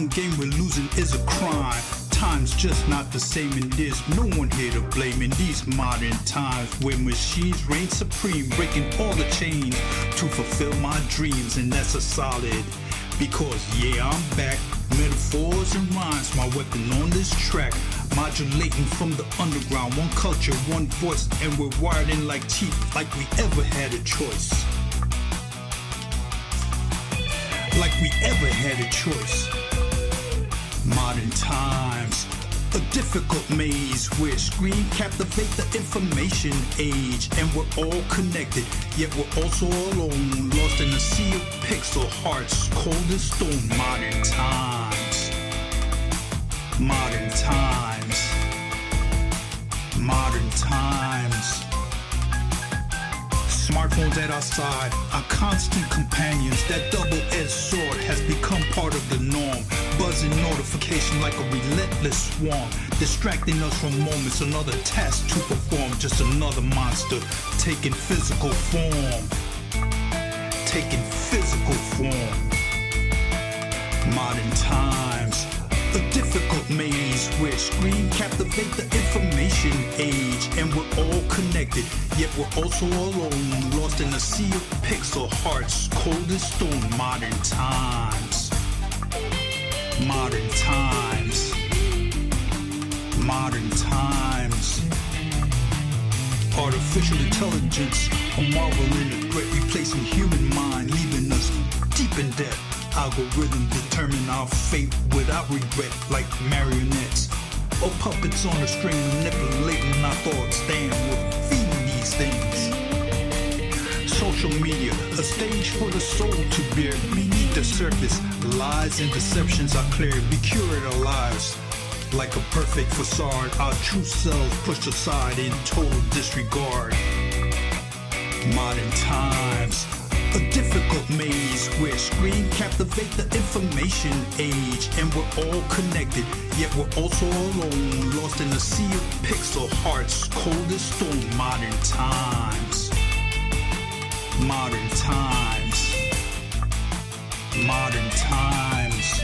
one game where losing is a crime. Time's just not the same, and there's no one here to blame in these modern times where machines reign supreme, breaking all the chains to fulfill my dreams, and that's a solid. Because yeah, I'm back, metaphors and rhymes, my weapon on this track, modulating from the underground, one culture, one voice, and we're wired in like teeth, like we ever had a choice. Like we ever had a choice. Modern times, a difficult maze where screen captivate the information age, and we're all connected, yet we're also alone, lost in a sea of pixel hearts, cold as stone. Modern times, modern times, modern times. Smartphones at our side, our constant companions. That double-edged sword has become part of the norm. Buzzing notification like a relentless swarm, distracting us from moments, another task to perform. Just another monster taking physical form. Taking physical form. Modern times, a difficult maze where screen captivate the information age, and we're all connected, yet we're also alone, lost in a sea of pixel hearts, cold as stone. Modern times, modern times, modern times. Artificial intelligence, a marvel and a threat, replacing human mind, leaving us deep in debt. Algorithms determine our fate without regret, like marionettes or puppets on a string, manipulating our thoughts. Damn, we're feeding these things. Social media, a stage for the soul to bear. Beneath the surface, lies and deceptions are clear. We curate our lives like a perfect facade. Our true selves pushed aside in total disregard. Modern times, a difficult maze where screen captivate the information age, and we're all connected, yet we're also alone, lost in a sea of pixel hearts, cold as stone. Modern times, modern times, modern times.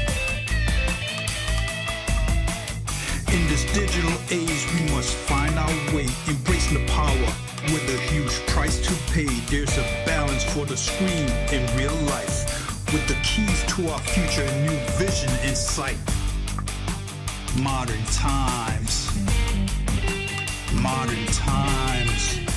In this digital age, we must find our way, embracing the power with a huge price to pay. There's a balance for the screen in real life, with the keys to our future, a new vision in sight. Modern times, modern times.